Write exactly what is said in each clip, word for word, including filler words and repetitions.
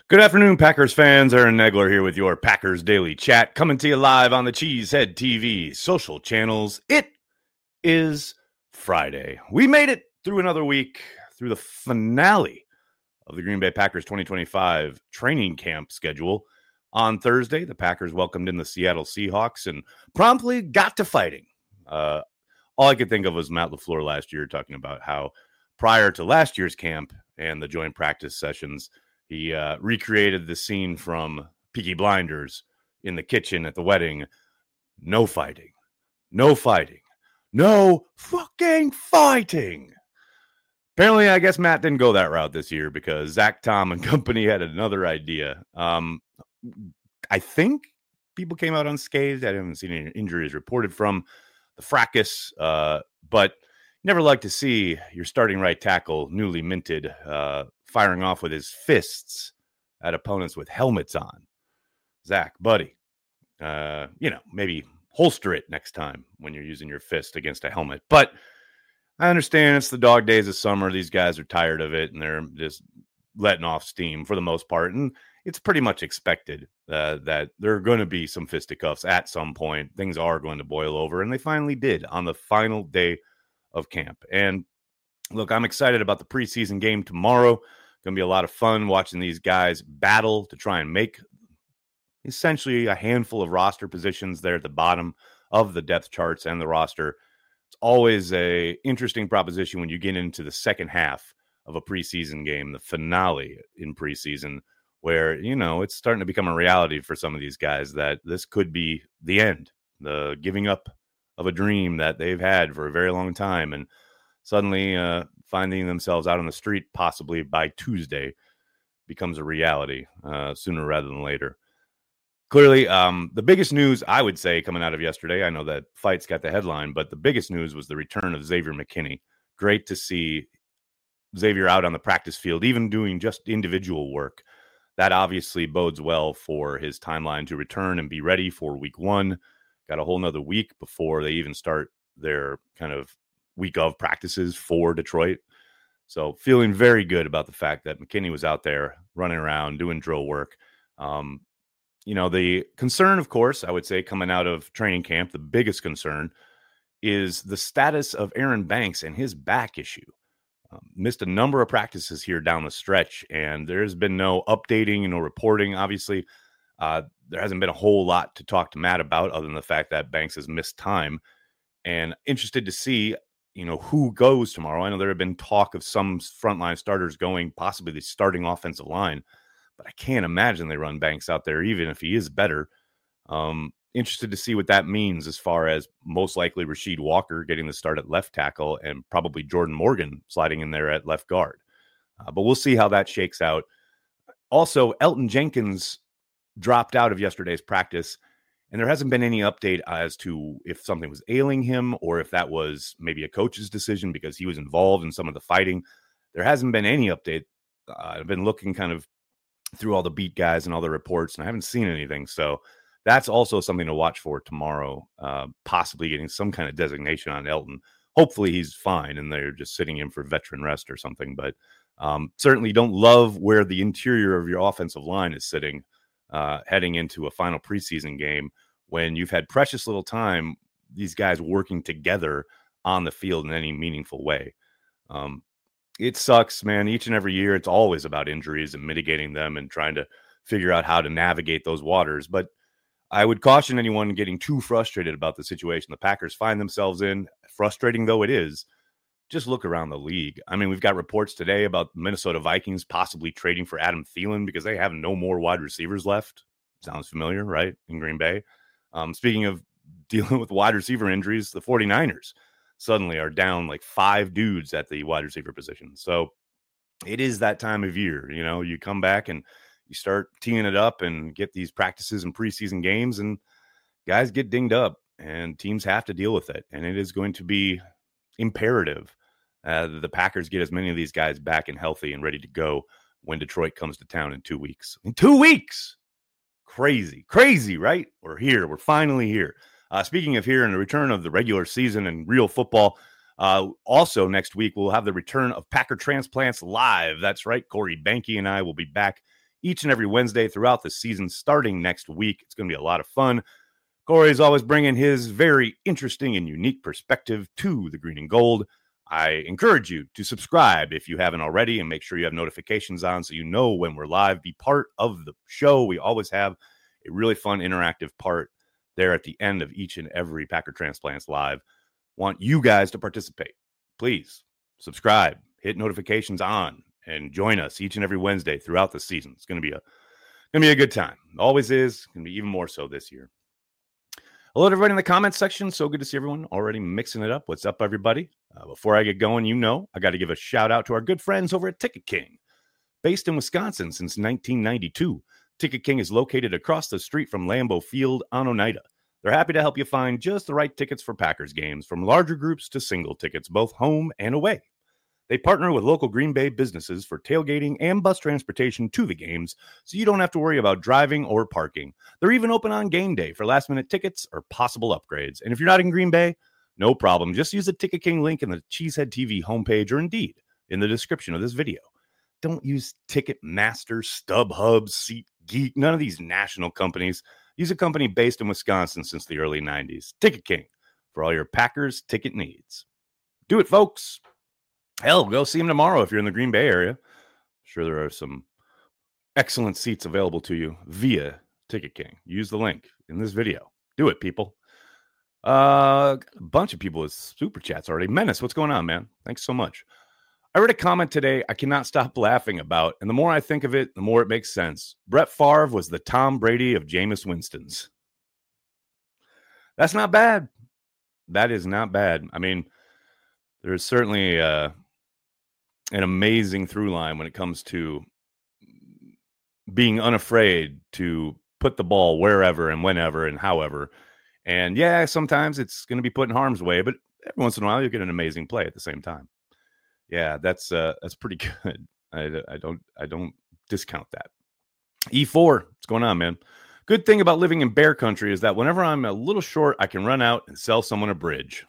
Good afternoon, Packers fans. Aaron Negler here with your Packers Daily Chat, coming to you live on the Cheesehead T V social channels. It is Friday. We made it through another week, through the finale of the Green Bay Packers twenty twenty-five training camp schedule. On Thursday, the Packers welcomed in the Seattle Seahawks and promptly got to fighting. Uh, all I could think of was Matt LaFleur last year talking about how prior to last year's camp and the joint practice sessions, he uh, recreated the scene from Peaky Blinders in the kitchen at the wedding. No fighting. No fighting. No fucking fighting. Apparently, I guess Matt didn't go that route this year because Zach Tom and company had another idea. Um, I think people came out unscathed. I haven't seen any injuries reported from the fracas, uh, but never like to see your starting right tackle, newly minted, uh, firing off with his fists at opponents with helmets on. Zach, buddy, uh, you know, maybe holster it next time when you're using your fist against a helmet. But I understand it's the dog days of summer. These guys are tired of it, and they're just letting off steam for the most part. And it's pretty much expected uh, that there are going to be some fisticuffs at some point. Things are going to boil over, and they finally did on the final day of camp. And look, I'm excited about the preseason game tomorrow. Going to be a lot of fun watching these guys battle to try and make essentially a handful of roster positions there at the bottom of the depth charts and the roster. It's always a interesting proposition when you get into the second half of a preseason game, the finale in preseason, where, you know, it's starting to become a reality for some of these guys that this could be the end, the giving up of a dream that they've had for a very long time. And suddenly uh, finding themselves out on the street, possibly by Tuesday, becomes a reality uh, sooner rather than later. Clearly, um, the biggest news, I would say, coming out of yesterday, I know that Fights got the headline, but the biggest news was the return of Xavier McKinney. Great to see Xavier out on the practice field, even doing just individual work. That obviously bodes well for his timeline to return and be ready for week one. Got a whole nother week before they even start their kind of week of practices for Detroit. So feeling very good about the fact that McKinney was out there running around doing drill work. Um, you know, the concern, of course, I would say coming out of training camp, the biggest concern is the status of Aaron Banks and his back issue. Um, missed a number of practices here down the stretch, and there's been no updating, no reporting. Obviously, uh, there hasn't been a whole lot to talk to Matt about other than the fact that Banks has missed time. And interested to see, you know, who goes tomorrow. I know there have been talk of some frontline starters going, possibly the starting offensive line, but I can't imagine they run Banks out there, even if he is better. Um, interested to see what that means as far as most likely Rasheed Walker getting the start at left tackle and probably Jordan Morgan sliding in there at left guard. Uh, but we'll see how that shakes out. Also, Elton Jenkins dropped out of yesterday's practice, and there hasn't been any update as to if something was ailing him or if that was maybe a coach's decision because he was involved in some of the fighting. There hasn't been any update. Uh, I've been looking kind of through all the beat guys and all the reports, and I haven't seen anything. So that's also something to watch for tomorrow, uh, possibly getting some kind of designation on Elton. Hopefully he's fine and they're just sitting him for veteran rest or something. But um, certainly don't love where the interior of your offensive line is sitting uh, heading into a final preseason game when you've had precious little time, these guys working together on the field in any meaningful way. Um, it sucks, man. Each and every year, it's always about injuries and mitigating them and trying to figure out how to navigate those waters. But I would caution anyone getting too frustrated about the situation the Packers find themselves in, frustrating though it is. Just look around the league. I mean, we've got reports today about Minnesota Vikings possibly trading for Adam Thielen because they have no more wide receivers left. Sounds familiar, right? In Green Bay. Um, speaking of dealing with wide receiver injuries, the 49ers suddenly are down like five dudes at the wide receiver position. So it is that time of year. You know, you come back and you start teeing it up and get these practices and preseason games, and guys get dinged up and teams have to deal with it. And it is going to be imperative uh, that the Packers get as many of these guys back and healthy and ready to go when Detroit comes to town in two weeks. In two weeks! Crazy, crazy, right? We're here. We're finally here. Uh, speaking of here and the return of the regular season and real football, uh, also next week we'll have the return of Packer Transplants Live. That's right. Corey Banke and I will be back each and every Wednesday throughout the season, starting next week. It's going to be a lot of fun. Corey's always bringing his very interesting and unique perspective to the green and gold. I encourage you to subscribe if you haven't already and make sure you have notifications on so you know when we're live. Be part of the show. We always have a really fun interactive part there at the end of each and every Packer Transplants Live. Want you guys to participate. Please subscribe, hit notifications on, and join us each and every Wednesday throughout the season. It's going to be a going to be a good time. Always is. Going to be even more so this year. Hello to everybody in the comments section. So good to see everyone already mixing it up. What's up, everybody? Uh, before I get going, you know, I got to give a shout out to our good friends over at Ticket King. Based in Wisconsin since nineteen ninety-two, Ticket King is located across the street from Lambeau Field on Oneida. They're happy to help you find just the right tickets for Packers games, from larger groups to single tickets, both home and away. They partner with local Green Bay businesses for tailgating and bus transportation to the games, so you don't have to worry about driving or parking. They're even open on game day for last-minute tickets or possible upgrades. And if you're not in Green Bay, no problem. Just use the Ticket King link in the Cheesehead T V homepage, or indeed in the description of this video. Don't use Ticketmaster, StubHub, SeatGeek, none of these national companies. Use a company based in Wisconsin since the early nineties. Ticket King, for all your Packers ticket needs. Do it, folks. Hell, go see them tomorrow if you're in the Green Bay area. I'm sure there are some excellent seats available to you via Ticket King. Use the link in this video. Do it, people. Uh, got a bunch of people with super chats already. Menace, what's going on, man? Thanks so much. I read a comment today I cannot stop laughing about, and the more I think of it, the more it makes sense. Brett Favre was the Tom Brady of Jameis Winston's. That's not bad. That is not bad. I mean, there's certainly uh, an amazing through line when it comes to being unafraid to put the ball wherever and whenever and however. And yeah, sometimes it's going to be put in harm's way, but every once in a while you'll get an amazing play at the same time. Yeah, that's uh, that's pretty good. I, I don't I don't discount that. E four, what's going on, man? Good thing about living in bear country is that whenever I'm a little short, I can run out and sell someone a bridge.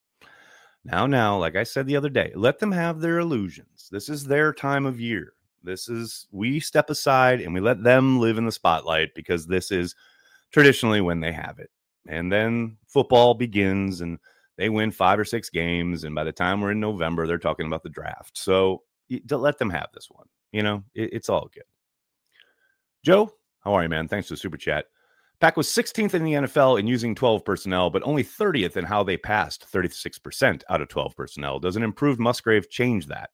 Now, now, like I said the other day, let them have their illusions. This is their time of year. This is, we step aside and we let them live in the spotlight because this is traditionally when they have it. And then football begins and they win five or six games. And by the time we're in November, they're talking about the draft. So don't let them have this one. You know, it, it's all good. Joe, how are you, man? Thanks for the super chat. Pack was sixteenth in the N F L in using twelve personnel, but only thirtieth in how they passed thirty-six percent out of twelve personnel. Does an improved Musgrave change that?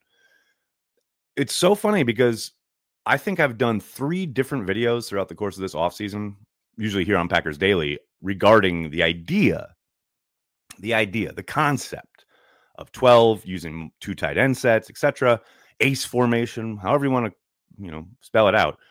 It's so funny because I think I've done three different videos throughout the course of this offseason, usually here on Packers Daily, regarding the idea, the idea, the concept of twelve, using two tight end sets, et cetera, ace formation, however you want to, you know, spell it out.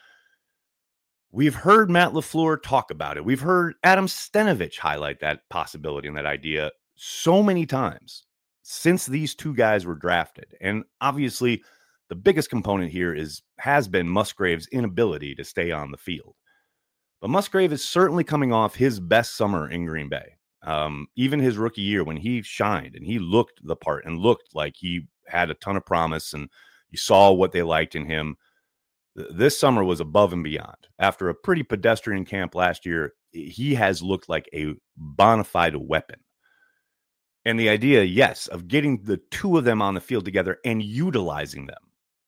We've heard Matt LaFleur talk about it. We've heard Adam Stenavich highlight that possibility and that idea so many times since these two guys were drafted. And obviously, the biggest component here is has been Musgrave's inability to stay on the field. But Musgrave is certainly coming off his best summer in Green Bay. Um, even his rookie year when he shined and he looked the part and looked like he had a ton of promise and you saw what they liked in him. This summer was above and beyond. After a pretty pedestrian camp last year, he has looked like a bona fide weapon. And the idea, yes, of getting the two of them on the field together and utilizing them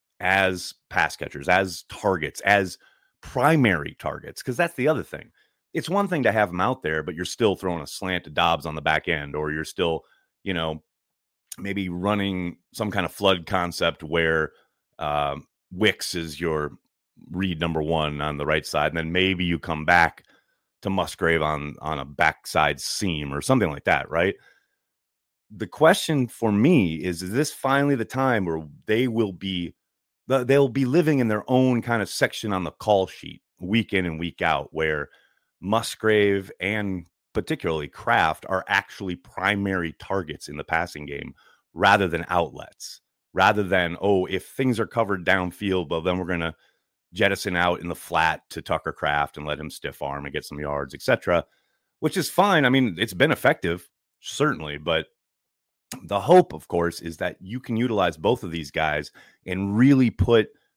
as pass catchers, as targets, as primary targets, because that's the other thing. It's one thing to have them out there, but you're still throwing a slant to Dobbs on the back end, or you're still, you know, maybe running some kind of flood concept where um, Wicks is your read number one on the right side, and then maybe you come back to Musgrave on, on a backside seam or something like that, right? The question for me is, is this finally the time where they will be, they'll be living in their own kind of section on the call sheet week in and week out, where Musgrave and particularly Kraft are actually primary targets in the passing game rather than outlets, rather than, oh, if things are covered downfield, well, then we're going to jettison out in the flat to Tucker Kraft and let him stiff arm and get some yards, et cetera, which is fine. I mean, it's been effective, certainly, but the hope, of course, is that you can utilize both of these guys and really put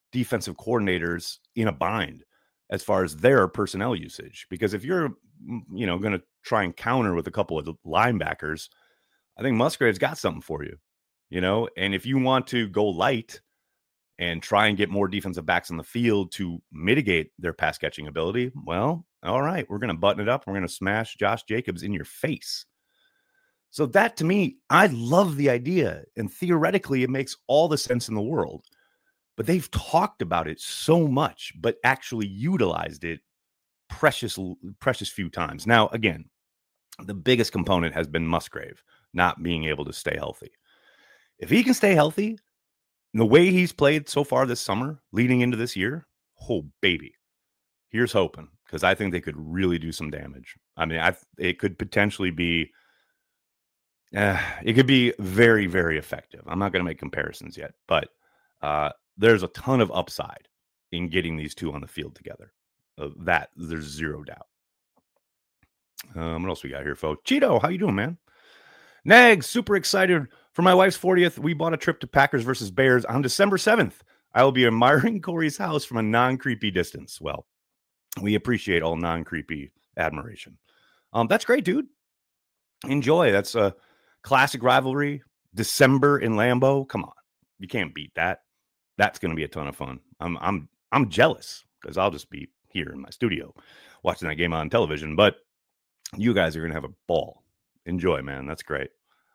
defensive coordinators in a bind as far as their personnel usage. Because if you're, you know, going to try and counter with a couple of linebackers, I think Musgrave's got something for you, you know, and if you want to go light and try and get more defensive backs on the field to mitigate their pass catching ability, well, all right, we're going to button it up. We're going to smash Josh Jacobs in your face. So that, to me, I love the idea. And theoretically, it makes all the sense in the world. But they've talked about it so much, but actually utilized it precious, precious few times. Now, again, the biggest component has been Musgrave not being able to stay healthy. If he can stay healthy, the way he's played so far this summer, leading into this year, oh, baby, here's hoping, because I think they could really do some damage. I mean, I it could potentially be, uh, it could be very, very effective. I'm not going to make comparisons yet, but uh, there's a ton of upside in getting these two on the field together. Uh, that there's zero doubt. Um, what else we got here, folks? Cheeto, how you doing, man? Nags, super excited for my wife's fortieth. We bought a trip to Packers versus Bears on December seventh. I will be admiring Corey's house from a non-creepy distance. Well, we appreciate all non-creepy admiration. Um, that's great, dude. Enjoy. That's a classic rivalry. December in Lambeau. Come on, you can't beat that. That's going to be a ton of fun. I'm I'm I'm jealous because I'll just be here in my studio watching that game on television. But you guys are going to have a ball. Enjoy, man. That's great.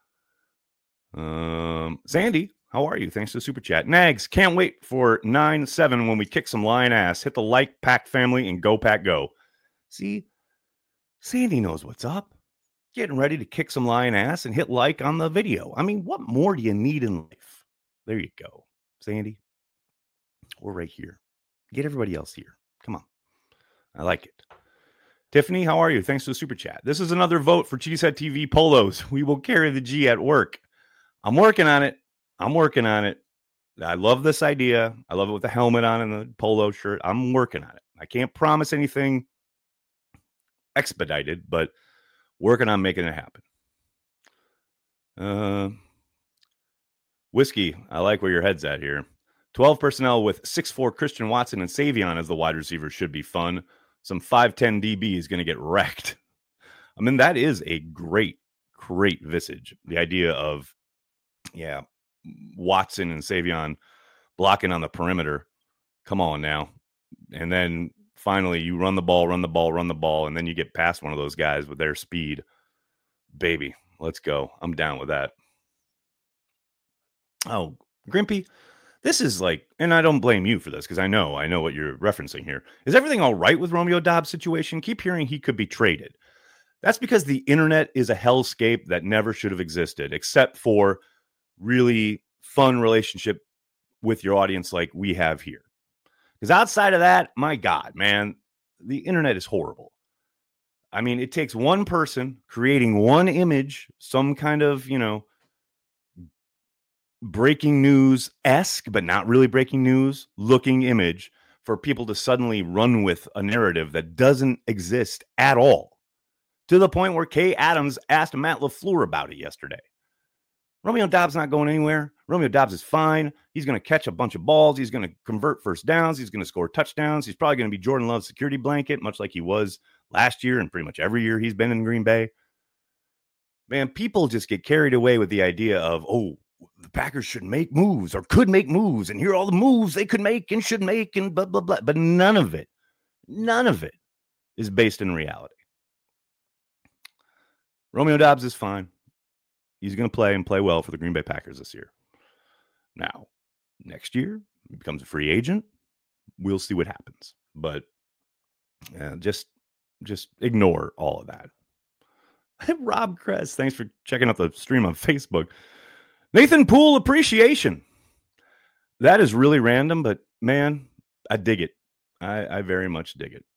Um, Sandy, how are you? Thanks to the super chat. Nags, can't wait for nine seven when we kick some lion ass. Hit the like, Pack family, and go Pack go. See, Sandy knows what's up. Getting ready to kick some lion ass and hit like on the video. I mean, what more do you need in life? There you go, Sandy. We're right here. Get everybody else here. Come on. I like it. Tiffany, how are you? Thanks for the super chat. This is another vote for Cheesehead T V polos. We will carry the G at work. I'm working on it. I'm working on it. I love this idea. I love it with the helmet on and the polo shirt. I'm working on it. I can't promise anything expedited, but working on making it happen. Uh, Whiskey, I like where your head's at here. twelve personnel with six foot four Christian Watson and Savion as the wide receivers should be fun. Some five ten D B is going to get wrecked. I mean, that is a great, great visage. The idea of, yeah, Watson and Savion blocking on the perimeter. Come on now. And then finally you run the ball, run the ball, run the ball, and then you get past one of those guys with their speed. Baby, let's go. I'm down with that. Oh, Grimpy. This is like, and I don't blame you for this because I know, I know what you're referencing here. Is everything all right with Romeo Doubs' situation? Keep hearing he could be traded. That's because the internet is a hellscape that never should have existed, except for really fun relationship with your audience like we have here. Because outside of that, my God, man, the internet is horrible. I mean, it takes one person creating one image, some kind of, you know, breaking news-esque, but not really breaking news looking image for people to suddenly run with a narrative that doesn't exist at all. To the point where Kay Adams asked Matt LaFleur about it yesterday. Romeo Doubs not going anywhere. Romeo Doubs is fine. He's going to catch a bunch of balls. He's going to convert first downs. He's going to score touchdowns. He's probably going to be Jordan Love's security blanket, much like he was last year and pretty much every year he's been in Green Bay. Man, people just get carried away with the idea of, oh, the Packers should make moves or could make moves, and here are all the moves they could make and should make and blah, blah, blah. But none of it, none of it is based in reality. Romeo Doubs is fine. He's going to play and play well for the Green Bay Packers this year. Now, next year, he becomes a free agent. We'll see what happens. But uh, just, just ignore all of that. Rob Kress, thanks for checking out the stream on Facebook. Nathan Poole appreciation. That is really random, but man, I dig it. I, I very much dig it.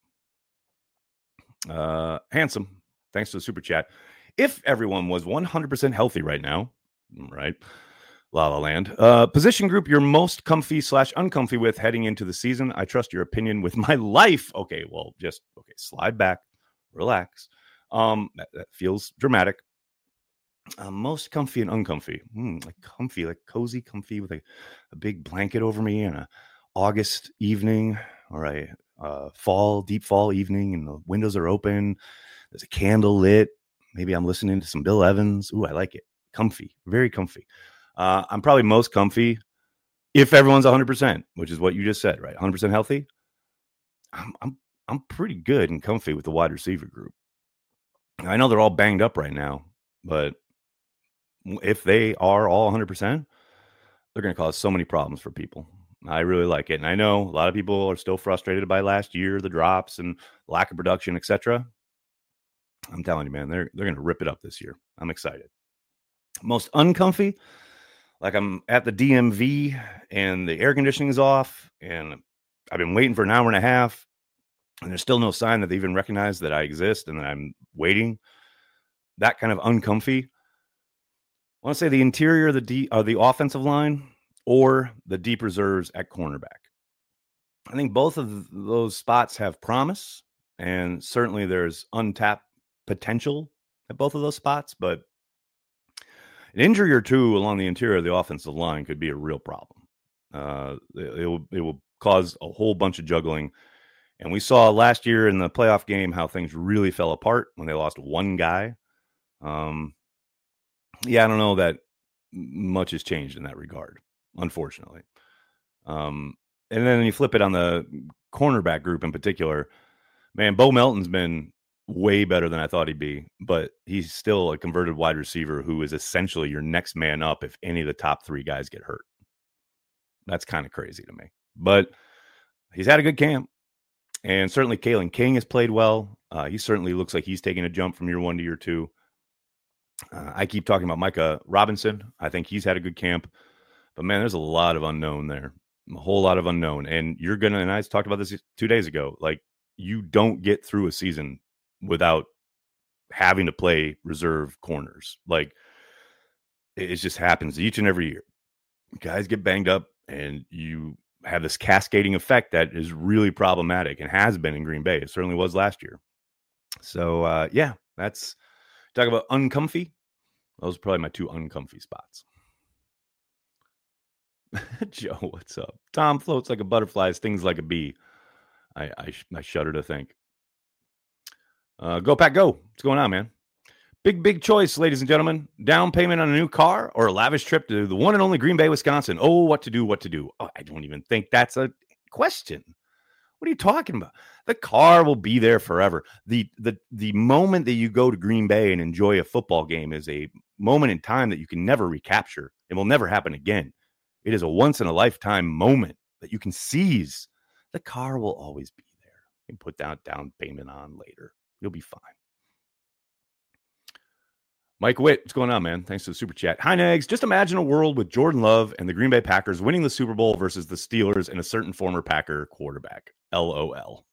Uh, handsome, thanks to the super chat. If everyone was one hundred percent healthy right now, right? La La Land. Uh, position group you're most comfy slash uncomfy with heading into the season. I trust your opinion with my life. Okay, well, just, okay, slide back, relax. Um, that, that feels dramatic. Uh, most comfy and uncomfy. Mm, like comfy, like cozy, comfy with a, a big blanket over me and a August evening or a uh, fall, deep fall evening, and the windows are open. There's a candle lit. Maybe I'm listening to some Bill Evans. Ooh, I like it. Comfy, very comfy. Uh, I'm probably most comfy if everyone's one hundred percent, which is what you just said, right? one hundred percent healthy. I'm I'm I'm pretty good and comfy with the wide receiver group. I know they're all banged up right now, but if they are all one hundred percent, they're going to cause so many problems for people. I really like it. And I know a lot of people are still frustrated by last year, the drops and lack of production, et cetera. I'm telling you, man, they're they're going to rip it up this year. I'm excited. Most uncomfy, like I'm at the D M V and the air conditioning is off and I've been waiting for an hour and a half and there's still no sign that they even recognize that I exist and that I'm waiting. That kind of uncomfy. I want to say the interior of the D, uh, the offensive line or the deep reserves at cornerback. I think both of those spots have promise, and certainly there's untapped potential at both of those spots, but an injury or two along the interior of the offensive line could be a real problem. Uh, it, it, will, it will cause a whole bunch of juggling. And we saw last year in the playoff game how things really fell apart when they lost one guy. Um, yeah, I don't know that much has changed in that regard, unfortunately. Um, and then you flip it on the cornerback group in particular. Man, Bo Melton's been way better than I thought he'd be, but he's still a converted wide receiver who is essentially your next man up if any of the top three guys get hurt. That's kind of crazy to me. But he's had a good camp. And certainly Kalen King has played well. Uh, he certainly looks like he's taking a jump from year one to year two. Uh, I keep talking about Micah Robinson. I think he's had a good camp. But, man, there's a lot of unknown there. A whole lot of unknown. And you're going to, and I talked about this two days ago, like you don't get through a season without having to play reserve corners. Like it, it just happens each and every year. Guys get banged up and you have this cascading effect that is really problematic and has been in Green Bay. It certainly was last year. So, uh, yeah, that's talk about uncomfy. Those are probably my two uncomfy spots. Joe, what's up? Tom floats like a butterfly, stings like a bee. I I, I shudder to think. Uh, go Pack Go. What's going on, man? Big, big choice, ladies and gentlemen. Down payment on a new car or a lavish trip to the one and only Green Bay, Wisconsin. Oh, what to do, what to do. Oh, I don't even think that's a question. What are you talking about? The car will be there forever. The, the, the moment that you go to Green Bay and enjoy a football game is a moment in time that you can never recapture. It will never happen again. It is a once-in-a-lifetime moment that you can seize. The car will always be there. You can put down down payment on later. You'll be fine. Mike Witt, what's going on, man? Thanks for the super chat. Hi, Nags. Just imagine a world with Jordan Love and the Green Bay Packers winning the Super Bowl versus the Steelers and a certain former Packer quarterback. L O L.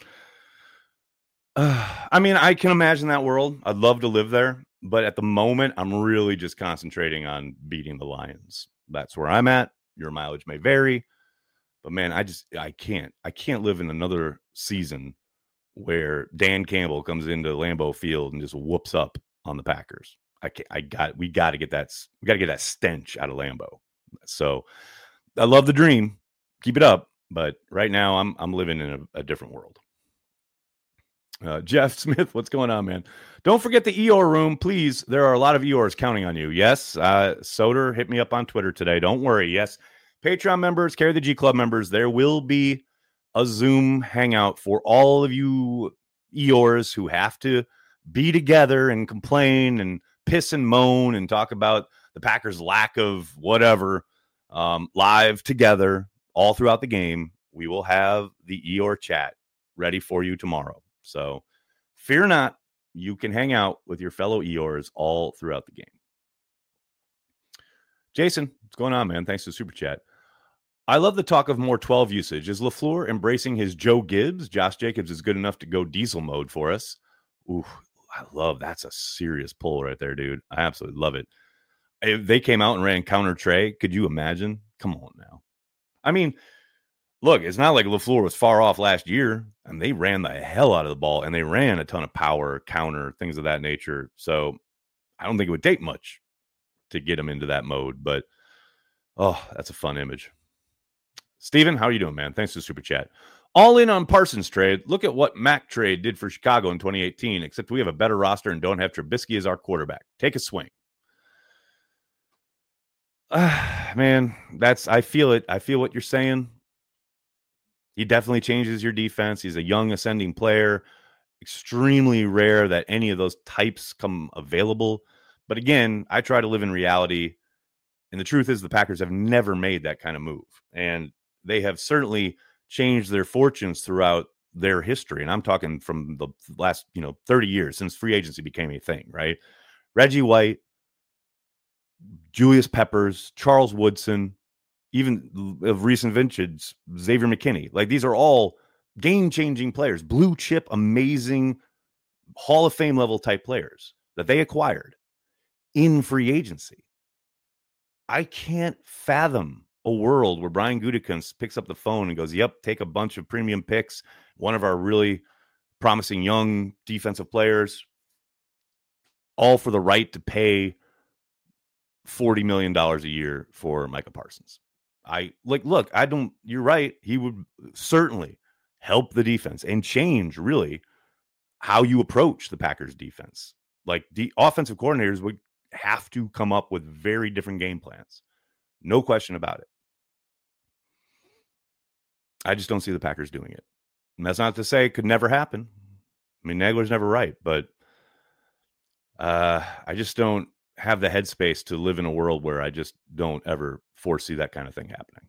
Uh, I mean, I can imagine that world. I'd love to live there. But at the moment, I'm really just concentrating on beating the Lions. That's where I'm at. Your mileage may vary. But, man, I just, I can't. I can't live in another season where Dan Campbell comes into Lambeau Field and just whoops up on the Packers. I can't, I got, we got to get that, we got to get that stench out of Lambeau. So I love the dream. Keep it up. But right now I'm, I'm living in a, a different world. Uh, Jeff Smith, what's going on, man? Don't forget the E O R room, please. There are a lot of E O Rs counting on you. Yes, uh, Soder hit me up on Twitter today. Don't worry. Yes, Patreon members, Carry the G Club members, there will be a Zoom hangout for all of you E O Rs who have to be together and complain and piss and moan and talk about the Packers' lack of whatever um, live together all throughout the game. We will have the E O R chat ready for you tomorrow. So fear not, you can hang out with your fellow E O Rs all throughout the game. Jason, what's going on, man? Thanks for the super chat. I love the talk of more twelve usage. Is LaFleur embracing his Joe Gibbs? Josh Jacobs is good enough to go diesel mode for us. Ooh, I love that's a serious pull right there, dude. I absolutely love it. If they came out and ran counter Trey, could you imagine? Come on now. I mean, look, it's not like LaFleur was far off last year, and they ran the hell out of the ball, and they ran a ton of power, counter, things of that nature. So I don't think it would take much to get him into that mode, but oh, that's a fun image. Steven, how are you doing, man? Thanks for the super chat. All in on Parsons trade. Look at what Mac trade did for Chicago in twenty eighteen, except we have a better roster and don't have Trubisky as our quarterback. Take a swing. Uh, man, that's I feel it. I feel what you're saying. He definitely changes your defense. He's a young ascending player. Extremely rare that any of those types come available. But again, I try to live in reality. And the truth is the Packers have never made that kind of move. And they have certainly changed their fortunes throughout their history. And I'm talking from the last, you know, thirty years since free agency became a thing, right? Reggie White, Julius Peppers, Charles Woodson, even of recent vintage, Xavier McKinney. Like, these are all game-changing players, blue chip, amazing, Hall of Fame level type players that they acquired in free agency. I can't fathom a world where Brian Gutekunst picks up the phone and goes, yep, take a bunch of premium picks, one of our really promising young defensive players, all for the right to pay forty million dollars a year for Micah Parsons. I like, look, I don't, you're right. He would certainly help the defense and change really how you approach the Packers defense. Like, the offensive coordinators would have to come up with very different game plans. No question about it. I just don't see the Packers doing it. And that's not to say it could never happen. I mean, Nagler's never right, but uh, I just don't have the headspace to live in a world where I just don't ever foresee that kind of thing happening.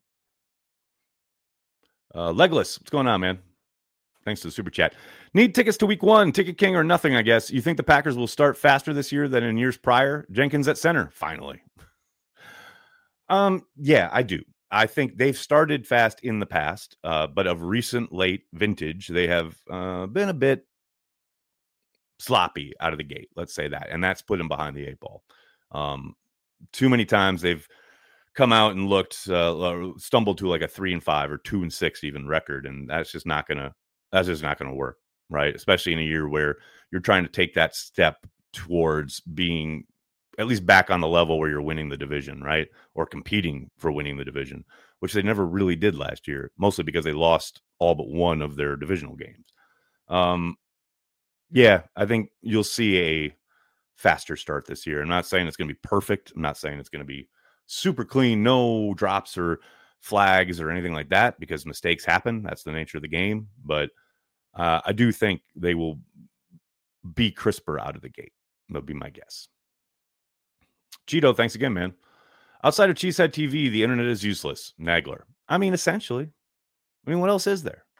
Uh, Legolas, what's going on, man? Thanks to the super chat. Need tickets to week one, Ticket King or nothing, I guess. You think the Packers will start faster this year than in years prior? Jenkins at center, finally. um, yeah, I do. I think they've started fast in the past, uh, but of recent late vintage, they have uh, been a bit sloppy out of the gate. Let's say that. And that's put them behind the eight ball. Um, too many times they've come out and looked, uh, stumbled to like a three and five or two and six even record. And that's just not going to, that's just not going to work. Right. Especially in a year where you're trying to take that step towards being at least back on the level where you're winning the division, right? Or competing for winning the division, which they never really did last year, mostly because they lost all but one of their divisional games. Um, yeah, I think you'll see a faster start this year. I'm not saying it's going to be perfect. I'm not saying it's going to be super clean, no drops or flags or anything like that, because mistakes happen. That's the nature of the game. But uh, I do think they will be crisper out of the gate. That'll be my guess. Cheeto, thanks again, man. Outside of Cheesehead T V, the internet is useless. Nagler. I mean, essentially. I mean, what else is there?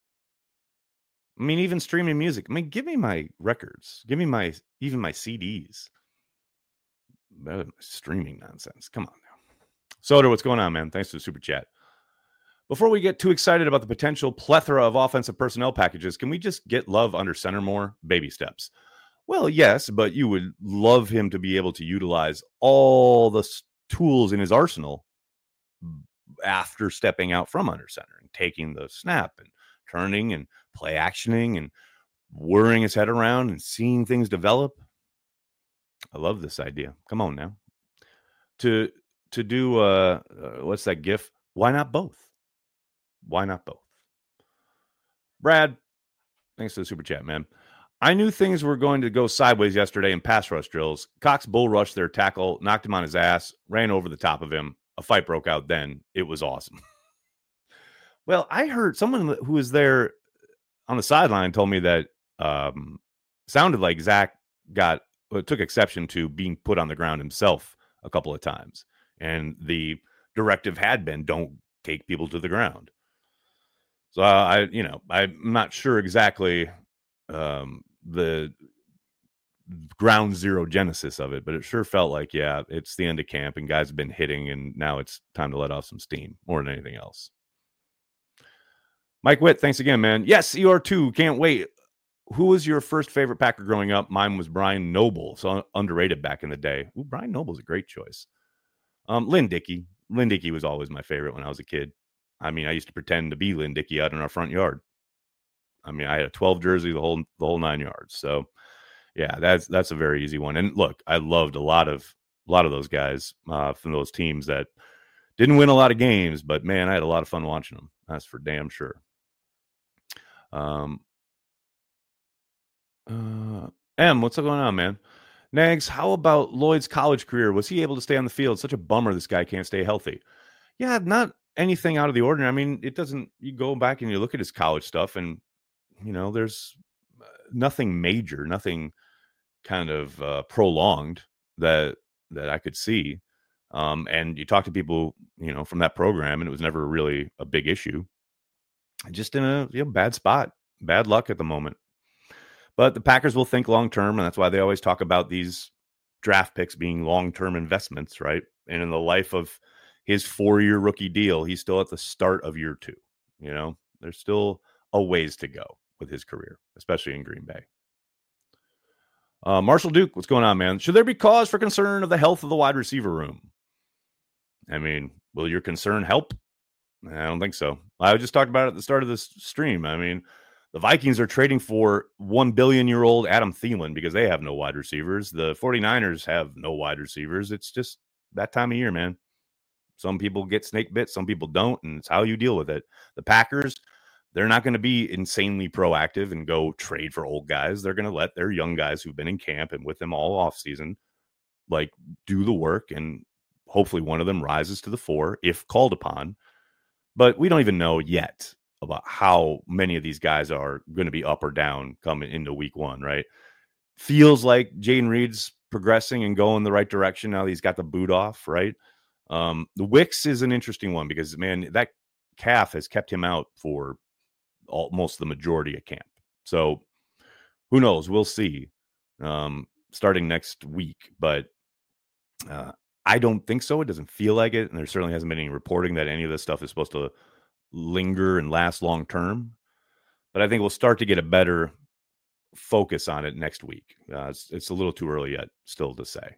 I mean, even streaming music. I mean, give me my records. Give me my, even my C Ds. Uh, streaming nonsense. Come on now. Soder, what's going on, man? Thanks for the super chat. Before we get too excited about the potential plethora of offensive personnel packages, can we just get Love under center more? Baby steps. Well, yes, but you would love him to be able to utilize all the tools in his arsenal after stepping out from under center and taking the snap and turning and play actioning and whirring his head around and seeing things develop. I love this idea. Come on now. To to do, uh, uh, what's that gif? Why not both? Why not both? Brad, thanks for the super chat, man. I knew things were going to go sideways yesterday in pass rush drills. Cox bull rushed their tackle, knocked him on his ass, ran over the top of him. A fight broke out then. It was awesome. Well, I heard someone who was there on the sideline told me that um, sounded like Zach got uh, took exception to being put on the ground himself a couple of times. And the directive had been, don't take people to the ground. So uh, I, you know, I'm not sure exactly um, the ground zero genesis of it, but it sure felt like, yeah, it's the end of camp and guys have been hitting and now it's time to let off some steam more than anything else. Mike Witt, thanks again, man. Yes, you are too. Can't wait. Who was your first favorite Packer growing up? Mine was Brian Noble, so underrated back in the day. Ooh, Brian Noble's a great choice. Um, Lynn Dickey. Lynn Dickey was always my favorite when I was a kid. I mean, I used to pretend to be Lynn Dickey out in our front yard. I mean, I had a twelve jersey, the whole the whole nine yards. So, yeah, that's that's a very easy one. And look, I loved a lot of a lot of those guys uh, from those teams that Didn't win a lot of games, but man, I had a lot of fun watching them. That's for damn sure. Um, uh, M, what's going on, man? Nags, how about Lloyd's college career? Was he able to stay on the field? Such a bummer this guy can't stay healthy. Yeah, not anything out of the ordinary. I mean, it doesn't, you go back and you look at his college stuff and, you know, there's nothing major, nothing kind of uh, prolonged that that I could see. Um, and you talk to people, you know, from that program, and it was never really a big issue. Just in a you know, bad spot, bad luck at the moment. But the Packers will think long term, and that's why they always talk about these draft picks being long term investments, right? And in the life of his four year rookie deal, he's still at the start of year two. You know, there's still a ways to go with his career, especially in Green Bay. Uh, Marshall Duke, what's going on, man? Should there be cause for concern of the health of the wide receiver room? I mean, will your concern help? I don't think so. I just talked about it at the start of this stream. I mean, the Vikings are trading for one billion year old Adam Thielen because they have no wide receivers. The 49ers have no wide receivers. It's just that time of year, man. Some people get snake bit, some people don't, and it's how you deal with it. The Packers, they're not going to be insanely proactive and go trade for old guys. They're going to let their young guys who've been in camp and with them all off season, like, do the work, and hopefully one of them rises to the fore if called upon. But we don't even know yet about how many of these guys are going to be up or down coming into week one, right? Feels like Jayden Reed's progressing and going the right direction now that he's got the boot off, right? Um, the Wicks is an interesting one because, man, that calf has kept him out for almost the majority of camp. So who knows? We'll see um, starting next week. But uh, I don't think so. It doesn't feel like it. And there certainly hasn't been any reporting that any of this stuff is supposed to linger and last long term. But I think we'll start to get a better focus on it next week. Uh, it's, it's a little too early yet still to say.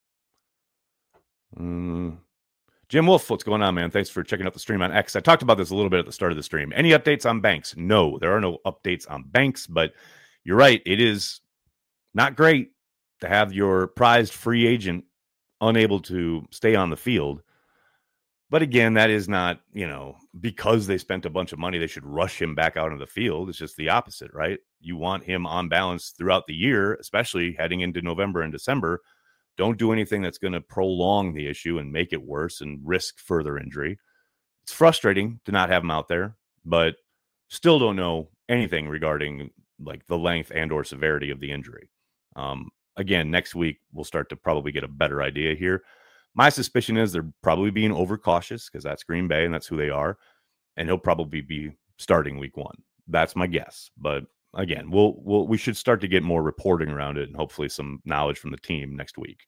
Mm. Jim Wolf, what's going on, man? Thanks for checking out the stream on X. I talked about this a little bit at the start of the stream. Any updates on Banks? No, there are no updates on Banks, but you're right. It is not great to have your prized free agent unable to stay on the field. But again, that is not, you know, because they spent a bunch of money, they should rush him back out on the field. It's just the opposite, right? You want him on balance throughout the year, especially heading into November and December. Don't do anything that's going to prolong the issue and make it worse and risk further injury. It's frustrating to not have him out there, but still don't know anything regarding like the length and or severity of the injury. Um, again, next week, we'll start to probably get a better idea here. My suspicion is they're probably being overcautious because that's Green Bay and that's who they are. And he'll probably be starting week one. That's my guess. But again, we'll, we'll, we should start to get more reporting around it and hopefully some knowledge from the team next week.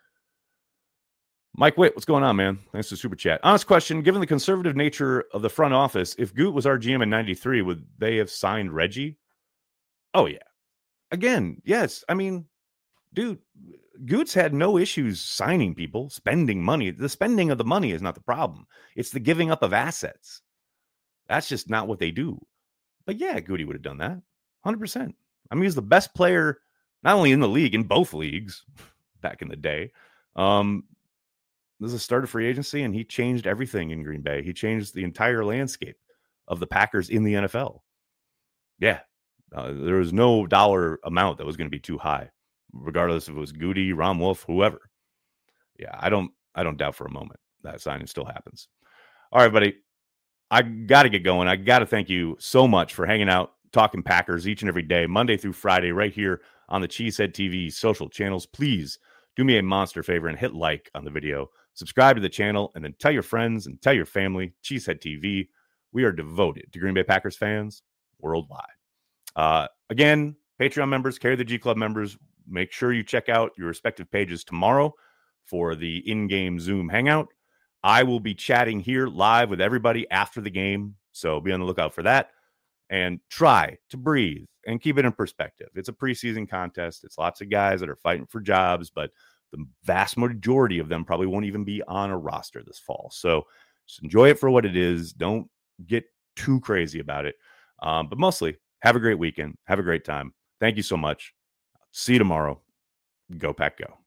Mike Witt, what's going on, man? Thanks for the super chat. Honest question, given the conservative nature of the front office, if Goot was our G M in ninety-three, would they have signed Reggie? Oh, yeah. Again, yes. I mean, dude, Goot's had no issues signing people, spending money. The spending of the money is not the problem. It's the giving up of assets. That's just not what they do. But yeah, Goody would have done that. one hundred percent. I mean, he's the best player, not only in the league, in both leagues back in the day. Um, this is a start of free agency, and he changed everything in Green Bay. He changed the entire landscape of the Packers in the N F L. Yeah, uh, there was no dollar amount that was going to be too high, regardless if it was Goody, Ron Wolf, whoever. Yeah, I don't, I don't doubt for a moment that signing still happens. All right, buddy, I got to get going. I got to thank you so much for hanging out, talking Packers each and every day, Monday through Friday, right here on the Cheesehead T V social channels. Please do me a monster favor and hit like on the video, subscribe to the channel, and then tell your friends and tell your family. Cheesehead T V. We are devoted to Green Bay Packers fans worldwide. Uh, again, Patreon members, Carry the G Club members, make sure you check out your respective pages tomorrow for the in-game Zoom hangout. I will be chatting here live with everybody after the game, so be on the lookout for that. And try to breathe and keep it in perspective. It's a preseason contest. It's lots of guys that are fighting for jobs, but the vast majority of them probably won't even be on a roster this fall. So just enjoy it for what it is. Don't get too crazy about it. Um, but mostly, have a great weekend. Have a great time. Thank you so much. See you tomorrow. Go Pack Go.